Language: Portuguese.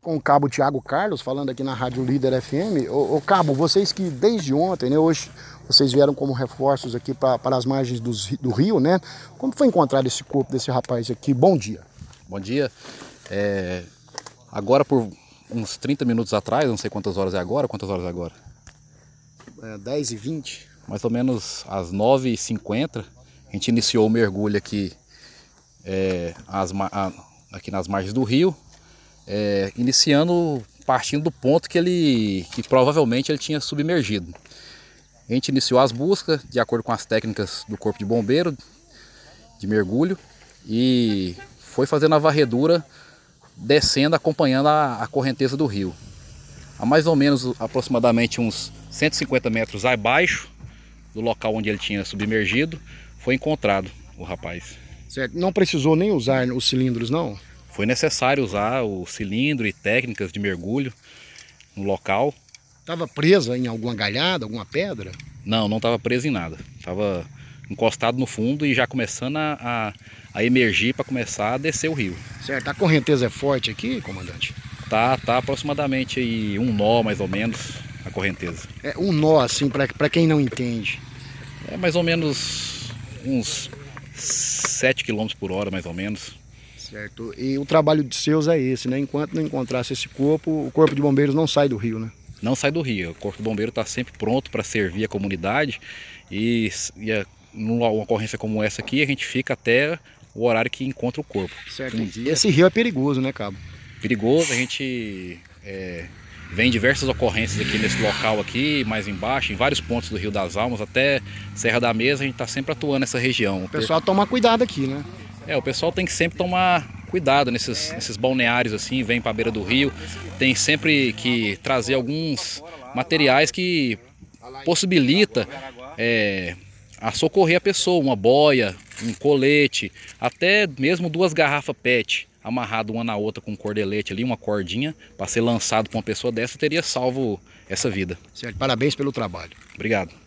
com o cabo Thiago Carlos, falando aqui na Rádio Líder FM. Ô Cabo, vocês que desde ontem, né, hoje vocês vieram como reforços aqui para as margens do rio, né? Como foi encontrado esse corpo desse rapaz aqui? Bom dia. Bom dia. Agora por uns 30 minutos atrás, não sei quantas horas é agora, 10h20. Mais ou menos às 9h50, a gente iniciou o mergulho aqui, aqui nas margens do rio, partindo do ponto que provavelmente ele tinha submergido. A gente iniciou as buscas de acordo com as técnicas do Corpo de Bombeiro de mergulho e foi fazendo a varredura, descendo, acompanhando a correnteza do rio. A mais ou menos aproximadamente uns 150 metros abaixo do local onde ele tinha submergido, foi encontrado o rapaz. Certo. Não precisou nem usar os cilindros, não? Foi necessário usar o cilindro e técnicas de mergulho no local. Estava presa em alguma galhada, alguma pedra? Não estava preso em nada. Estava encostado no fundo e já começando a emergir para começar a descer o rio. Certo. A correnteza é forte aqui, comandante? Tá aproximadamente aí um nó mais ou menos a correnteza. É um nó assim, para quem não entende. É mais ou menos uns 7 km por hora, mais ou menos. Certo. E o trabalho de seus é esse, né? Enquanto não encontrasse esse corpo, o Corpo de Bombeiros não sai do rio, né? Não sai do rio. O Corpo de Bombeiro está sempre pronto para servir a comunidade e numa ocorrência como essa aqui, a gente fica até o horário que encontra o corpo. Certo. Esse rio é perigoso, né, Cabo? Perigoso, a gente vem diversas ocorrências aqui nesse local aqui, mais embaixo, em vários pontos do Rio das Almas, até Serra da Mesa, a gente está sempre atuando nessa região. O pessoal toma cuidado aqui, né? O pessoal tem que sempre tomar cuidado nesses balneários assim, vem para a beira do rio, tem sempre que trazer alguns materiais que possibilita a socorrer a pessoa, uma boia, um colete, até mesmo 2 garrafas PET, amarrado uma na outra com um cordelete ali, uma cordinha, para ser lançado com uma pessoa dessa, teria salvo essa vida. Certo, parabéns pelo trabalho. Obrigado.